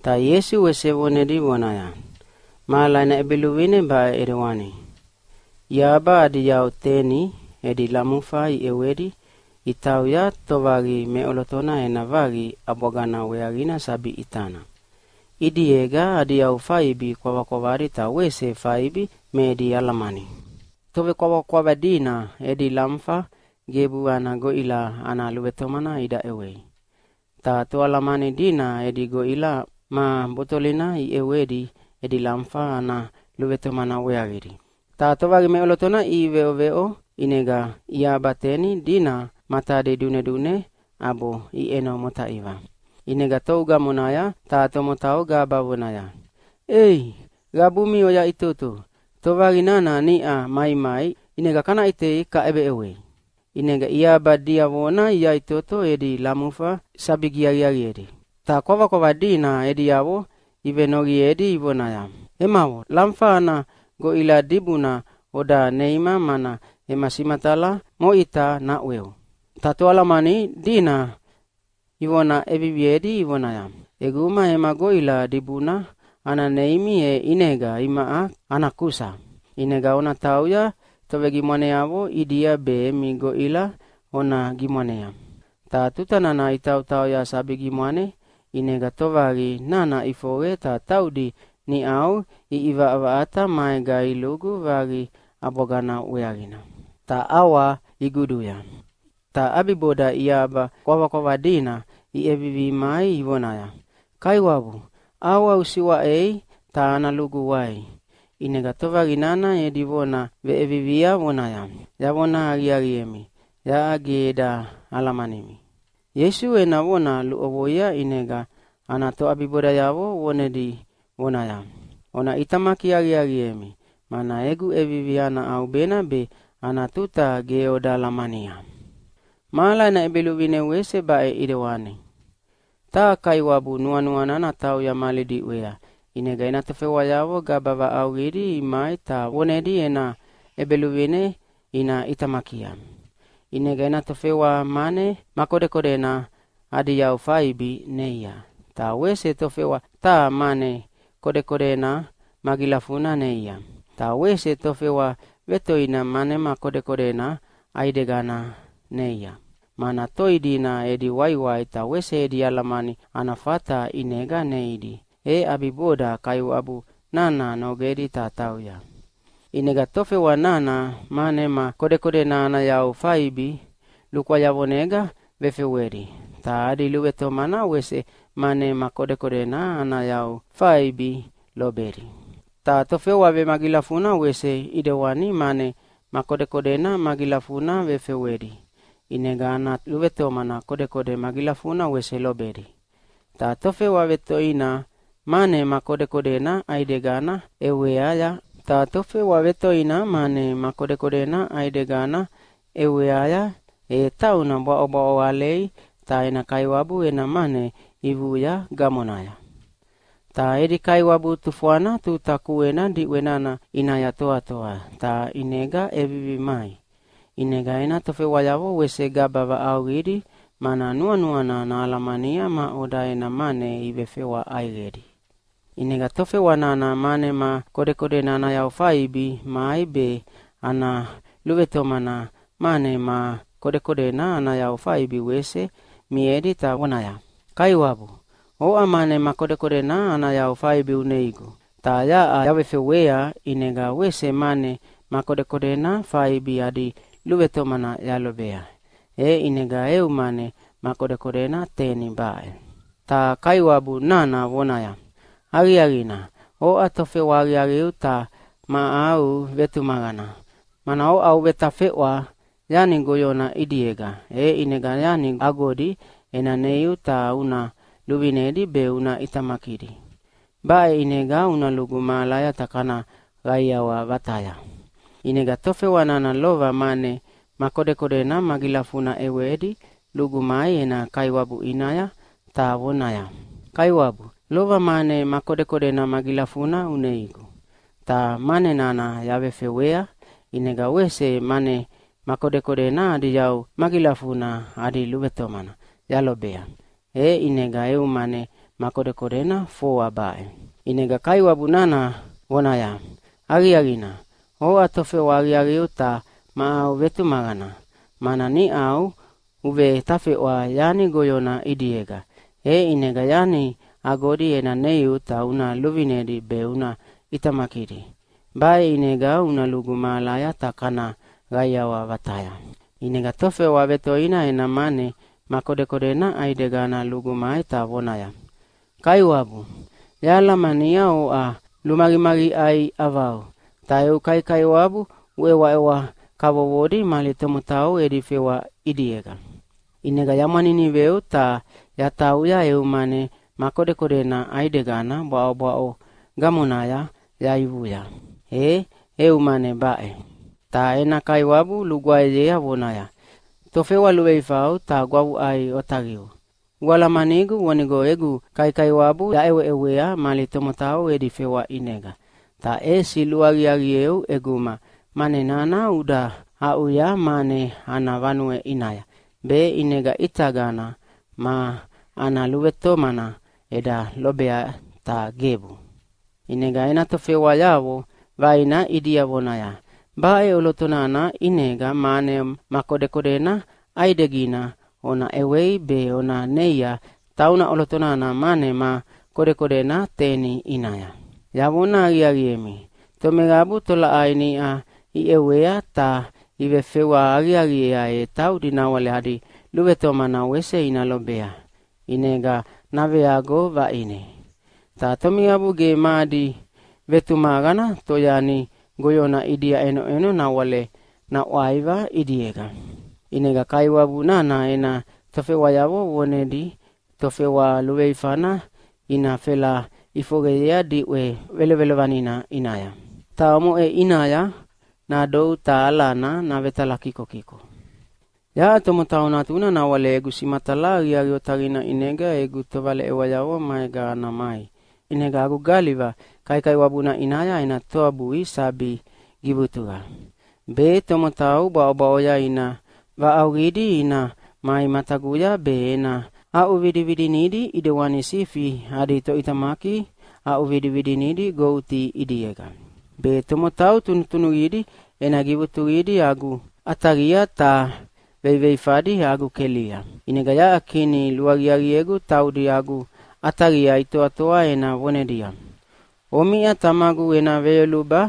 Ta Yesu wese vonedi vonaya. Malaina ebeluwine ba edewani. Yaba adi yau teni edi lamufa I ewedi itau ya tovagi meolotona enavagi abogana weagina sabi itana. Idi ega adi yau faibi kwavakwavadi ta wese faibi me edi alamani. Tove kwavakwavadina edi lamfa gebu ana goila ana lubetomana ida ewe. Ta to alamani dina edi goila ma botolina I ewedi edi lamfa ana lubetomana weagiri. Ta tovagi meolotona I veo inega ia bateni dina mata de dune abo I eno mota iva. Inega touga monaya ta tomotao gaba vonaya. Ei, gabumi oya itutu. Tovagi nana nia mai inega kana ite ka ebe ewe. Inega ia badia vona ia itoto edi lamufa sabigiagi edi. Ta kova dina edi yavo ivenogi edi ivonaya. Emao lamfa ana go ila dibuna oda neima mana emasimatala mo ita na weo. Tato alamani dina ivona eviviedi ivonaya. Eguma ema go ila dibuna ana neimi inega imaa anakusa. Inega ona tauya tove gimoneavo idia be mi go ila ona gimonea. Ta tuta nana itau tauya sabi gimone inega tovagi nana ifoge ta taudi ni au iiva avaata maega ilugu vagi abogana weagina. Ta awa iguduya. Ta abiboda iaba kwava dina evivi mai ivonaya. Kaiwabu, awa usiwa ta analugu wai. Inega tovagi nana edivona ve evivia vonaya. Yavona agiemi. Ya ageda alamanimi. Yesu enavona luovoya inega anato abiboda yavo vonedi vonaya. Ona itamaki agiemi. Mana egu eviviana au bena be anatuta geoda lamania. Mala na ebeluvine wese bae idewani. Ta kaiwabu nuanuanana tau ya malidi wea. Inega ina tefewa yavo gabava au gidi imai ta vonedi ena ebeluvine ina itamakia. Inega ina tefewa mane makodekodena adi yau faibi neia. Ta wese tofewa ta mane kodekodena magilafuna neia. Ta wese tofewa vetoina mane makodekodena aidegana neia. Mana toidina edi waiwai ta wese edi alamani anafata inega neidi. Abiboda kayu abu nana nogedi ta tauya. Inega tofewa nana mane makodekodena ana yau faibi lukwa yavonega vefewedi. Ta adi luweto mana wese mane makodekodena ana yau faibi lobedi. Ta tofewa ve magilafuna wese idewani mane makodekodena magilafuna vefewedi. Inega ana luweto mana kodekode magilafuna wese lobedi. Ta tofewa vetoina mane makodekodena aidegana eweaya. Ta tofewa vetoina mane makodekodena aidegana eweaya tauna bao alei ta ena kaiwabu ena mane ivuya gamonaya. Ta edi kaiwabu tufuana tu takuena di wenana inaya toa. Ta inega evivi mai. Inega ena tofewa yavo wese gabava au gidi mana nuanuana na alamania ma oda ena mane ivefewa aigedi. Inega tofewa nana mane ma kodekode nana yau faibi mai be ana luveto mana mane ma kodekode na ana yau faibi wese miedi ta wonaya. Kaiwabu, amane ma kodekode na ana yau faibi uneigu. Ta ya yavefewea inega wese mane ma kodekode na faibi adi luveto mana yalobea. Inega mane ma kodekode na teni bae. Ta kaiwabu nana wonaya. Agiagina, atofewa agiagiu ta au vetumagana. Mana au vetafewa yani goyona idiega. Inega yani agodi ena neu ta una luvinedi be una itamakidi. Bae inega una lugu malaya takana gaya wa bataya. Inega tofewa nana lova mane makodekode na magilafuna ewedi lugu mai ena kaiwabu inaya ta wonaya. Kaiwabu, lova mane makodekode na magilafuna uneigu. Ta mane nana yavefewea inega wese mane makodekode na adi yau magilafuna adi luvetomana yalobea. Inega mane makodekodena foa bae. Inega kaiwabu nana wonaya, agi-agina, o atofewa agi-agiu ta maau vetu magana, mana ni au uve tafewa yani goyona idiega. Inega yani agodi ena neiu ta una luvinedi be una itamakidi. Bae inega una lugu malaya ta kana gaiawa vataya. Inega tofewa vetoina ena mane makodekodena aidegana lugu mai ta wonaya. Kaiwabu, yala mania o a lumagi-magi ai avau. Taeu kaiwabu uewa kavovodi mali temutau edifewa idiega. Inega yamanini veu ta yatauya eumane makodekodena aidegana bao gamunaya yaivuya. Eumane bae. Ta ena kaiwabu luguaidea wonaya. Tofewa luweifau ta guavu ai otagiu. Wala manigu wanigo egu kaiwabu ya ewea mali temutau edifewa inega. Ta silu agi-agieu eguma mane nana uda auya mane ana vanue inaya. Be inega itagana ma ana luweto mana eda lobea ta gebu. Inega ena tofewa yawo vaina idia wonaya. Bae olotonana inega mane makodekodena aidegina ona ewei be ona neia tauna olotonana mane ma kodekodena teni inaya. Yawona agi-agiemi. Tomegabu tola aini iewea ta iwefewa agi-agia tau dinawale hadi luwetomana wese inalobea. Inega naveago vaine. Ta tomegabu ge maadi vetumagana toyani goyona idia eno nawale na waiva idiega. Inega kaiwabu nana ena tofewa yawo wonedi tofewa luweifana ina fela ifogea diwe vele vanina inaya. Ta omo inaya na dou ta alana na vetala kiko. Ya tomutau natuna na wale egu simatala agi otagina inega egu tovale ewayawo maega anamai. Inega agu galiva kaiwabuna inaya ina toabui sabi gibutuga. Be tomutau bao-baoya ina vaaugidi ina mai mataguya be ena au vidi nidi idewani sifi adi to itamaki au vidi nidi gouti idiega. Be tomotau tunu idi ena gibutu idi agu atagia ta veifadi agu kelia. Inega ya akini luagi egu taudi agu atagia ito atoa ena wonedia. Omia tamagu ena veluba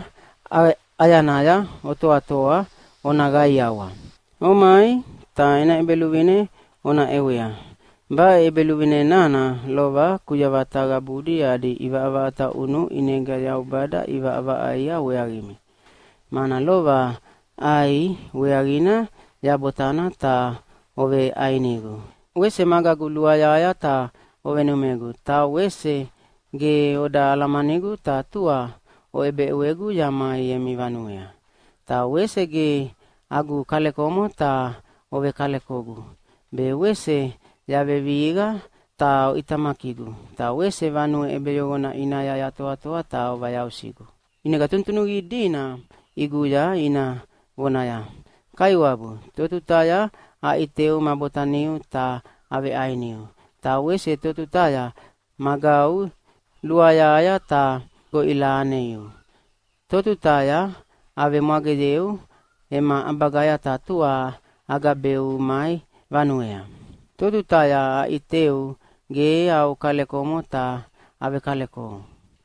ayanaya oto atoa ona gaiawa. Omai ta ena ebeluvine ona ewea. Ba ebeluvine nana lova kuyavataga budi adi iva avata unu inega yaubada iva ava aya weagimi. Mana lova ai weagina yabotana ta ove ainigu. Wese magagu luayaya ta ove numegu. Ta wese ge oda alamanigu ta tua o ebe uegu yama yemi vanuea. Ta wese ge agu kalekomo ta ove kalekogu. Be wese yave viiga ta itamakigu. Ta wese vanu ebe yogona inaya yatoa ta ova yausigu. Inega tuntunugi dina iguya ina wonaya. Kaiwabu totutaya aiteu mabotaniu ta ave ainiu. Ta wese totutaya magau luayaya ta go ilaaneiu. Totutaya ave magedeu ema abagaya ta tua agabeu mai vanuea. Totutaya aiteu ge au kalekomo ta ave kaleko.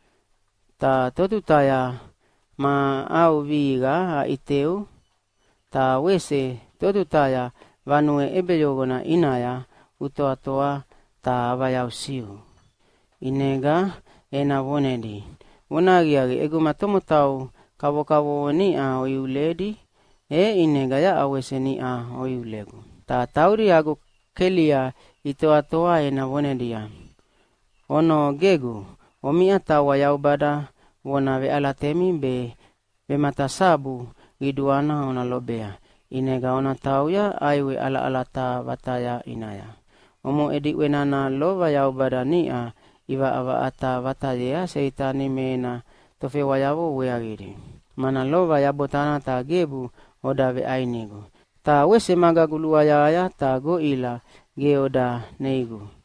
Ta totutaya ma au viga aiteu ta wese totutaya vanue ebe yogona inaya utoatoa ta avayausiu. Inega ena wonedi. Wonagiagi egu matomotau kavo nia oiuledi inega ya awese nia oiulegu. Ta tauri agu kelia itoatoa ena wonedia. Ono gegu omia tawa yaubada wona ve alatemi be matasabu giduana ona lobea. Inega ona tauya aiwe ala vataya inaya. Omo edi wenana lova yaubada nia iva ava ata vataya seitani mena tofewa yawo weagiri. Mana lova yabotana ta gebu oda ve ainigu. Ta wese magagulua yaya ta go ila ge oda neigu.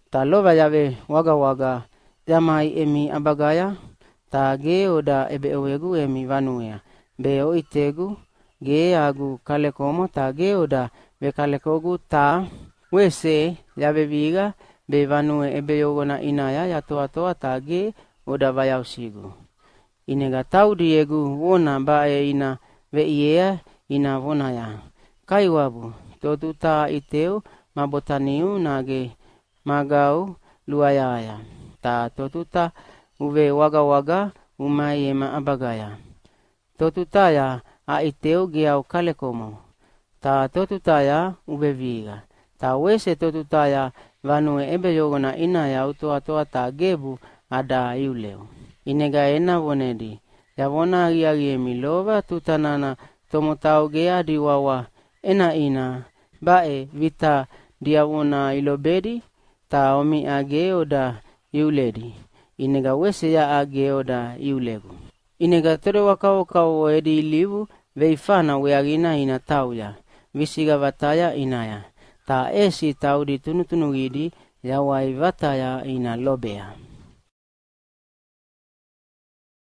Ta lova yave waga waga jamai emi abagaya ta ge oda ebe owegu emi vanuea be oitegu ge agu kalekomo ta ge oda be kalekogu ta wese yave viga be vanue ebe yogona inaya yatoa ta ge oda vayausigu. Inega taudiegu wona bae ina veiea ina vonaya. Kaiwabu totu ta iteu mabotaniu nage magau luayaya. Ta totu ta uve waga waga umai ema abagaya. Totu ta ya a iteu geau kalekomo. Ta totu ta ya uve viga. Ta wese totu ta ya vanue ebe yogona inaya utoa ta gebu ada iuleu. Inega ena vonedi. Yavona agi milova tutanana tomotau gea diwawa ena ina bae vita diawona ilobedi ta omi age oda iuledi. Inega wese ya age oda iulegu. Inega tore wakao edi livu veifana weagina ina tauya. Visiga vataya inaya. Ta esi tau di tunu gidi yawai vataya ina lobea.